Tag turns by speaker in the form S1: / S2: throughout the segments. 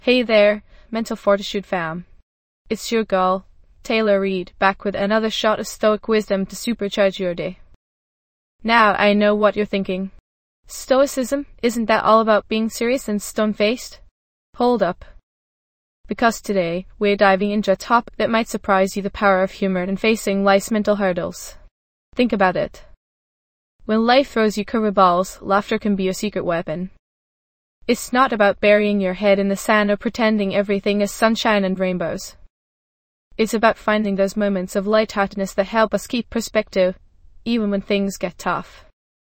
S1: Hey there, Mental Fortitude fam. It's your girl, Taylor Reed, back with another shot of stoic wisdom to supercharge your day. Now I know what you're thinking. Stoicism, isn't that all about being serious and stone-faced? Hold up. Because today, we're diving into a topic that might surprise you: the power of humor in facing life's mental hurdles. Think about it. When life throws you curveballs, laughter can be your secret weapon. It's not about burying your head in the sand or pretending everything is sunshine and rainbows. It's about finding those moments of lightheartedness that help us keep perspective, even when things get tough.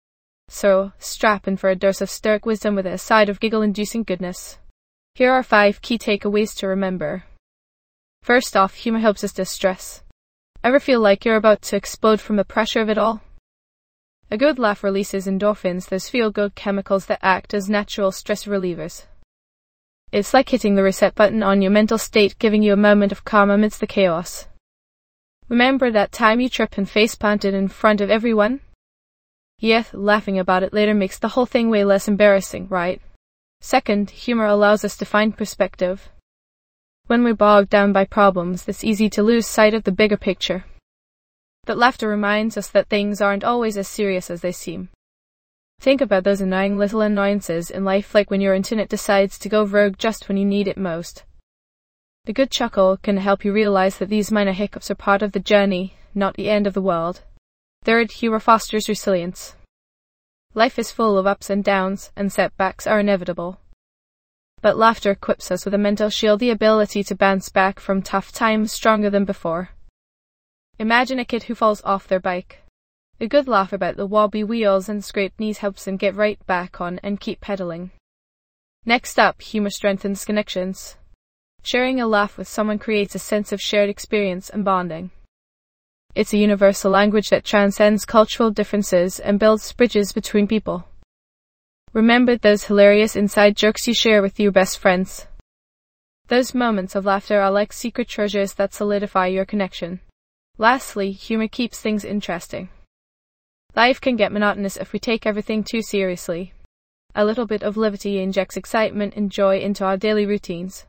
S1: So, strap in for a dose of stoic wisdom with a side of giggle-inducing goodness. Here are 5 key takeaways to remember. First off, humor helps us distress. Ever feel like you're about to explode from the pressure of it all? A good laugh releases endorphins, those feel-good chemicals that act as natural stress relievers. It's like hitting the reset button on your mental state, giving you a moment of calm amidst the chaos. Remember that time you tripped and face-planted in front of everyone? Yeah, laughing about it later makes the whole thing way less embarrassing, right? Second, humor allows us to find perspective. When we're bogged down by problems, it's easy to lose sight of the bigger picture. But laughter reminds us that things aren't always as serious as they seem. Think about those annoying little annoyances in life, like when your internet decides to go rogue just when you need it most. The good chuckle can help you realize that these minor hiccups are part of the journey, not the end of the world. Third, humor fosters resilience. Life is full of ups and downs, and setbacks are inevitable. But laughter equips us with a mental shield, the ability to bounce back from tough times stronger than before. Imagine a kid who falls off their bike. A good laugh about the wobbly wheels and scraped knees helps them get right back on and keep pedaling. Next up, humor strengthens connections. Sharing a laugh with someone creates a sense of shared experience and bonding. It's a universal language that transcends cultural differences and builds bridges between people. Remember those hilarious inside jokes you share with your best friends. Those moments of laughter are like secret treasures that solidify your connection. Lastly, humor keeps things interesting. Life can get monotonous if we take everything too seriously. A little bit of levity injects excitement and joy into our daily routines.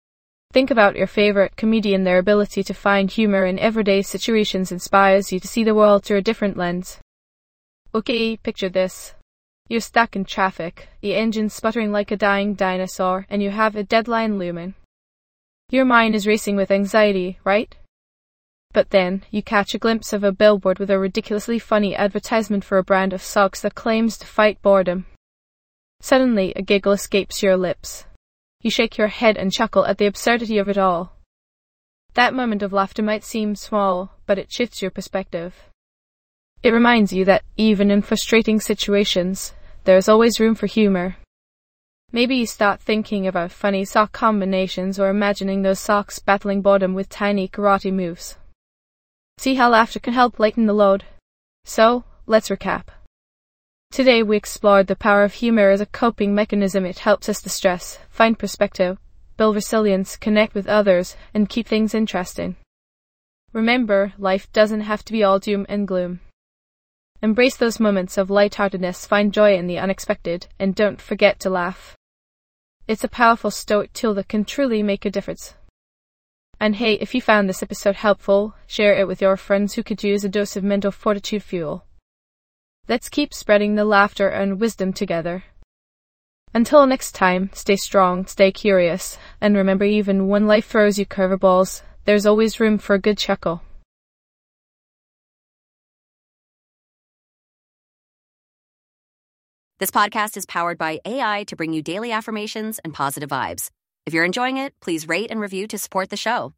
S1: Think about your favorite comedian. Their ability to find humor in everyday situations inspires you to see the world through a different lens. Okay, picture this. You're stuck in traffic, the engine's sputtering like a dying dinosaur, and you have a deadline looming. Your mind is racing with anxiety, right? But then, you catch a glimpse of a billboard with a ridiculously funny advertisement for a brand of socks that claims to fight boredom. Suddenly, a giggle escapes your lips. You shake your head and chuckle at the absurdity of it all. That moment of laughter might seem small, but it shifts your perspective. It reminds you that, even in frustrating situations, there is always room for humor. Maybe you start thinking about funny sock combinations or imagining those socks battling boredom with tiny karate moves. See how laughter can help lighten the load? So, let's recap. Today we explored the power of humor as a coping mechanism. It helps us distress, find perspective, build resilience, connect with others, and keep things interesting. Remember, life doesn't have to be all doom and gloom. Embrace those moments of lightheartedness, find joy in the unexpected, and don't forget to laugh. It's a powerful stoic tool that can truly make a difference. And hey, if you found this episode helpful, share it with your friends who could use a dose of mental fortitude fuel. Let's keep spreading the laughter and wisdom together. Until next time, stay strong, stay curious, and remember, even when life throws you curveballs, there's always room for a good chuckle.
S2: This podcast is powered by AI to bring you daily affirmations and positive vibes. If you're enjoying it, please rate and review to support the show.